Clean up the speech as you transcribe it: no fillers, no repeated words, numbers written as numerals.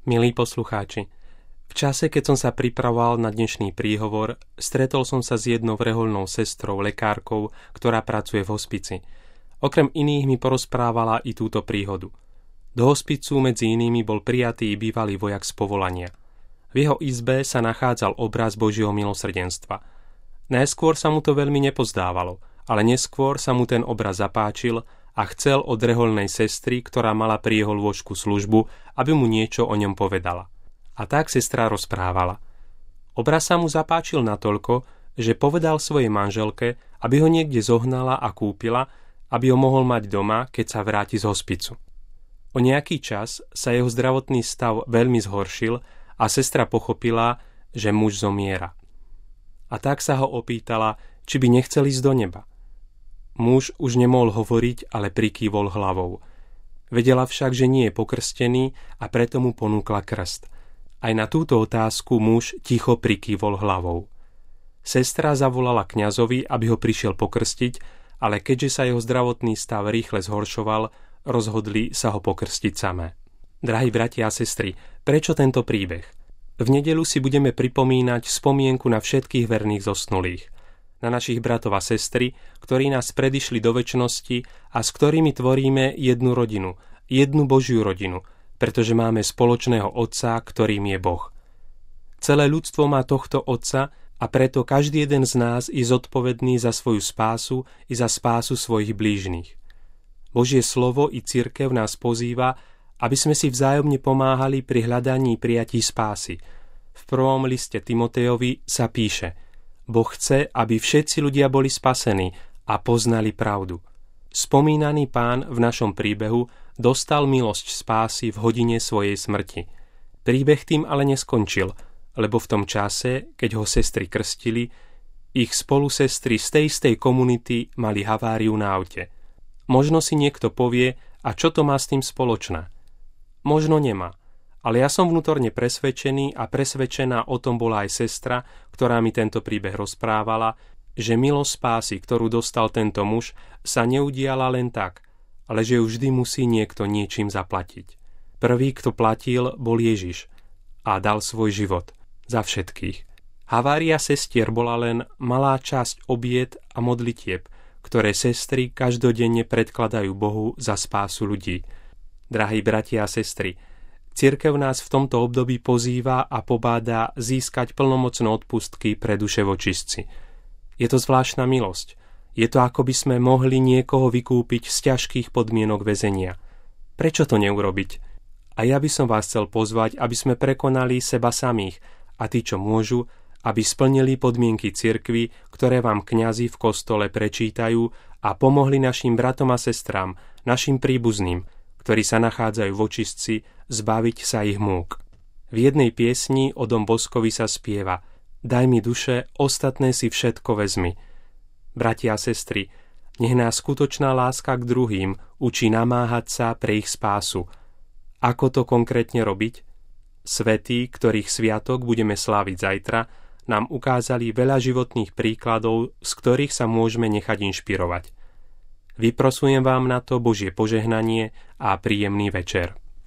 Milí poslucháči, v čase, keď som sa pripravoval na dnešný príhovor, stretol som sa s jednou rehoľnou sestrou, lekárkou, ktorá pracuje v hospici. Okrem iných mi porozprávala i túto príhodu. Do hospicu medzi inými bol prijatý bývalý vojak z povolania. V jeho izbe sa nachádzal obraz Božieho milosrdenstva. Najskôr sa mu to veľmi nepozdávalo, ale neskôr sa mu ten obraz zapáčil a chcel od rehoľnej sestry, ktorá mala pri jeho lôžku službu, aby mu niečo o ňom povedala. A tak sestra rozprávala. Obraz sa mu zapáčil natoľko, že povedal svojej manželke, aby ho niekde zohnala a kúpila, aby ho mohol mať doma, keď sa vráti z hospicu. O nejaký čas sa jeho zdravotný stav veľmi zhoršil a sestra pochopila, že muž zomiera. A tak sa ho opýtala, či by nechcel ísť do neba. Muž už nemohol hovoriť, ale prikývol hlavou. Vedela však, že nie je pokrstený a preto mu ponúkla krst. Aj na túto otázku muž ticho prikývol hlavou. Sestra zavolala kňazovi, aby ho prišiel pokrstiť, ale keďže sa jeho zdravotný stav rýchle zhoršoval, rozhodli sa ho pokrstiť samé. Drahí bratia a sestry, prečo tento príbeh? V nedeľu si budeme pripomínať spomienku na všetkých verných zosnulých. Na našich bratov a sestry, ktorí nás predišli do večnosti a s ktorými tvoríme jednu rodinu, jednu Božiu rodinu, pretože máme spoločného Otca, ktorým je Boh. Celé ľudstvo má tohto Otca a preto každý jeden z nás je zodpovedný za svoju spásu i za spásu svojich blížnych. Božie slovo i cirkev nás pozýva, aby sme si vzájomne pomáhali pri hľadaní prijatí spásy. V prvom liste Timotejovi sa píše: Boh chce, aby všetci ľudia boli spasení a poznali pravdu. Spomínaný Pán v našom príbehu dostal milosť spásy v hodine svojej smrti. Príbeh tým ale neskončil, lebo v tom čase, keď ho sestry krstili, ich spolusestry z tej istej komunity mali haváriu na aute. Možno si niekto povie, a čo to má s tým spoločné? Možno nemá. Ale ja som vnútorne presvedčený a presvedčená o tom bola aj sestra, ktorá mi tento príbeh rozprávala, že milosť spásy, ktorú dostal tento muž, sa neudiala len tak, ale že ju vždy musí niekto niečím zaplatiť. Prvý, kto platil, bol Ježiš a dal svoj život za všetkých. Havária sestier bola len malá časť obiet a modlitieb, ktoré sestry každodenne predkladajú Bohu za spásu ľudí. Drahí bratia a sestry, cirkev nás v tomto období pozýva a pobáda získať plnomocné odpustky pre duše vočistci. Je to zvláštna milosť. Je to, ako by sme mohli niekoho vykúpiť z ťažkých podmienok väzenia. Prečo to neurobiť? A ja by som vás chcel pozvať, aby sme prekonali seba samých a tí, čo môžu, aby splnili podmienky cirkvi, ktoré vám kňazi v kostole prečítajú a pomohli našim bratom a sestrám, našim príbuzným, ktorí sa nachádzajú v očistci, zbaviť sa ich múk. V jednej piesni o Dom Boskovi sa spieva: Daj mi duše, ostatné si všetko vezmi. Bratia a sestry, nech nás skutočná láska k druhým učí namáhať sa pre ich spásu. Ako to konkrétne robiť? Svätí, ktorých sviatok budeme sláviť zajtra, nám ukázali veľa životných príkladov, z ktorých sa môžeme nechať inšpirovať. Vyprosujem vám na to Božie požehnanie a príjemný večer.